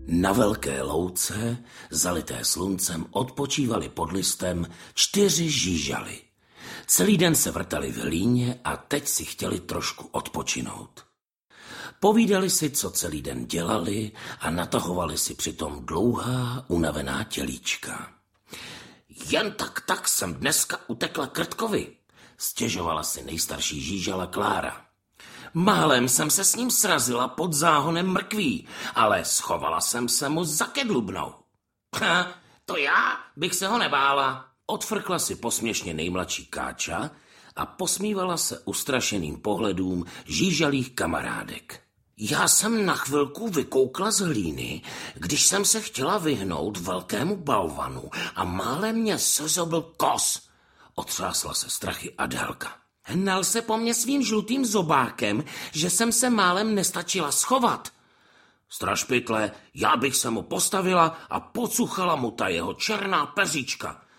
Na velké louce, zalité sluncem, odpočívali pod listem 4 žížaly. Celý den se vrtali v hlíně a teď si chtěli trošku odpočinout. Povídali si, co celý den dělali a natahovali si přitom dlouhá, unavená tělíčka. Jen tak jsem dneska utekla Krtkovi, stěžovala si nejstarší žížala Klára. Málem jsem se s ním srazila pod záhonem mrkví, ale schovala jsem se mu za kedlubnou. To já bych se ho nebála, odfrkla si posměšně nejmladší Káča a posmívala se ustrašeným pohledům žížalých kamarádek. Já jsem na chvilku vykoukla z hlíny, když jsem se chtěla vyhnout velkému balvanu a málem mě sezobil kos. Otřásla se strachy Adélka. Hnal se po mně svým žlutým zobákem, že jsem se málem nestačila schovat. Strašpytle, já bych se mu postavila a pocuchala mu ta jeho černá peříčka.